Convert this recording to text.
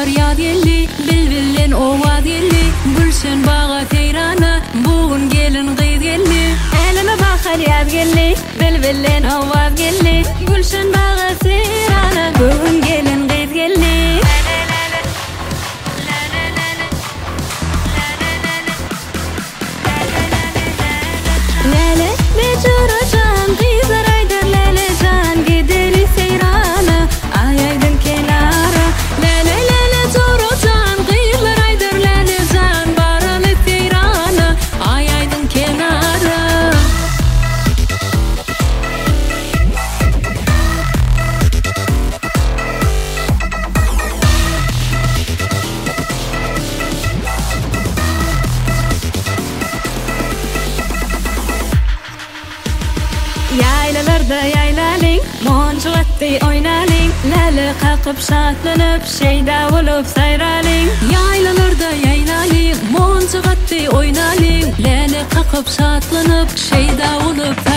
feryat yelli, bilbillen ovad yelli, gülşen bağa teyrana, bugun gelin qıyt yelli. Elime bak feryat yelli, bilbillen ovad yelli, gülşen bağa teyrana, bugun gelin qıyt yelli. Lale becura can qizar aydır lale can gideri seyrana ayaydın kenara lale lale cura can qizar aydır lale can baralı seyrana ayaydın kenara. Yaylalarda yaylaling, monçuqatdi oynaling, lali qaqib şatlanıp, şeyda olup sayraling. Yaylalarda yaylaling, monçuqatdi oynaling, lali qaqib şatlanıp, şeyda olup